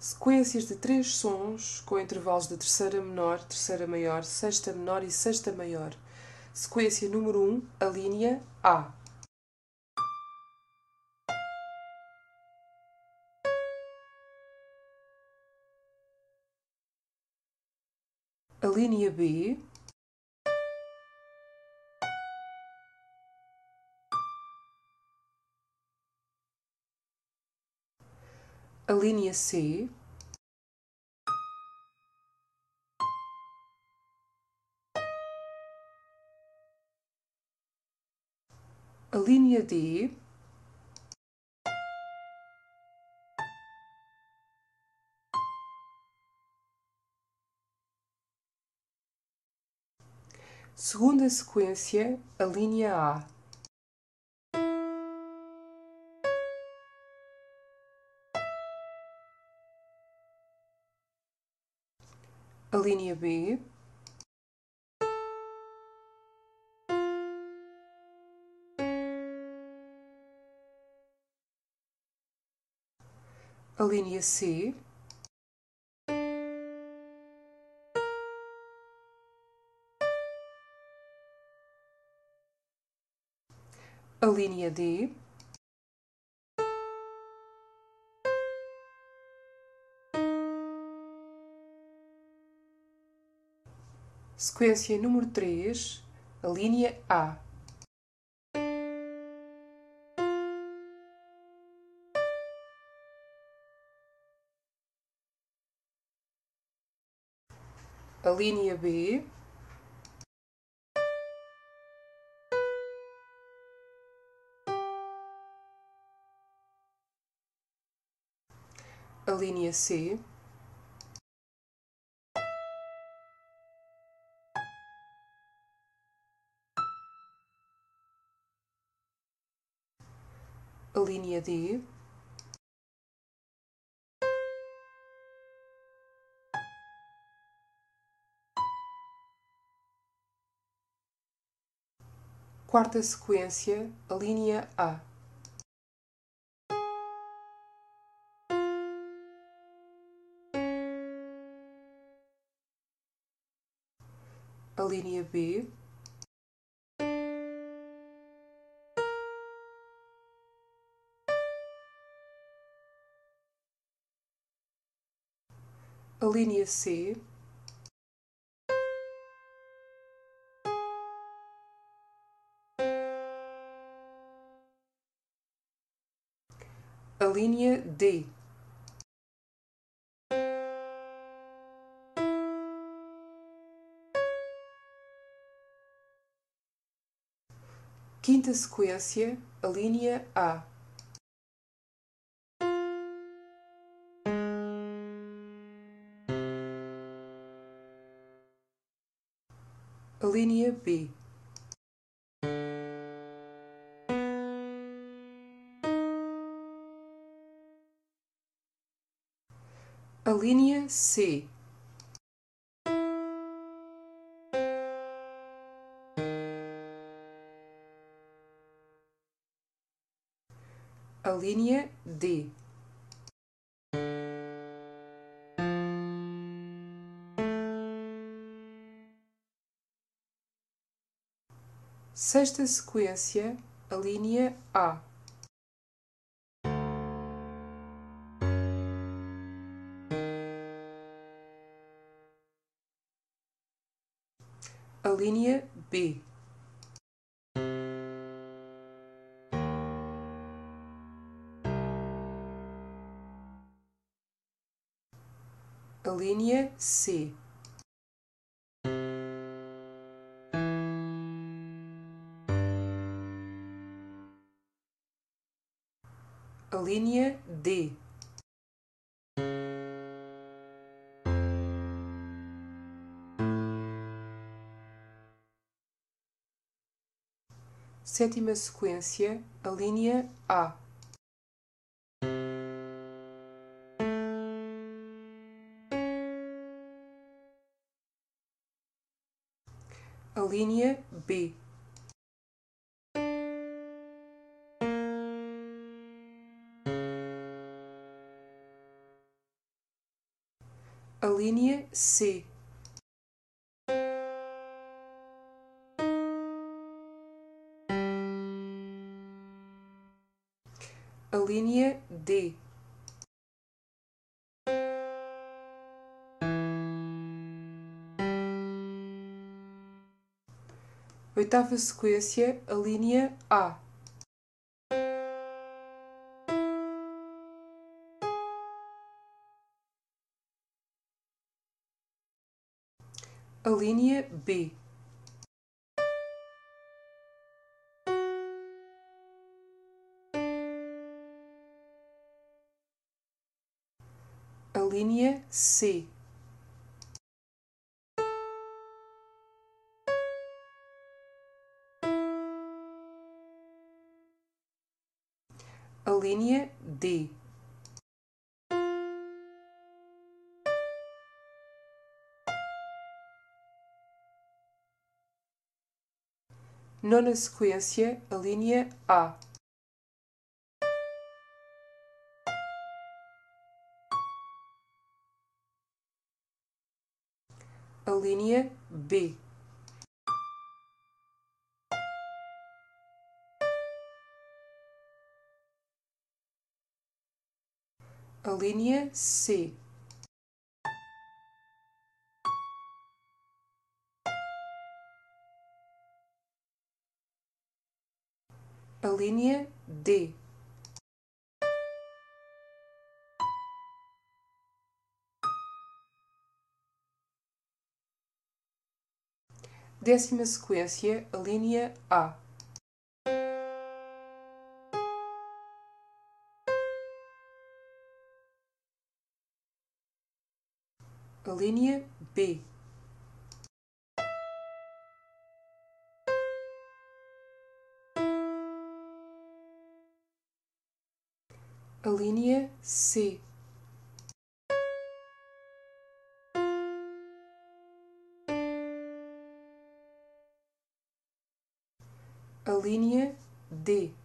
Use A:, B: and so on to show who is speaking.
A: Sequências de 3 sons com intervalos de terceira menor, terceira maior, sexta menor e sexta maior. Sequência número 1, a linha A. A linha B. A linha C. A linha D. Segunda sequência, a linha A. A linha B. A linha C. A linha D. Sequência número 3, a linha A. A linha B. A linha C. A linha D. Quarta sequência, a linha A. A linha B. A linha C. A linha D. Quinta sequência, a linha A. A linha B. A linha C. A linha D. Sexta sequência, a linha A. A linha B. A linha C. A linha D. Sétima sequência, a linha A. A linha B. A linha C. A linha D. Oitava sequência, a linha A. A linha B. A linha C. A linha D. Nona sequência, a linha A. A linha B. A linha C. A linha D. Décima sequência, a linha A. A linha B. A linha C. A linha D.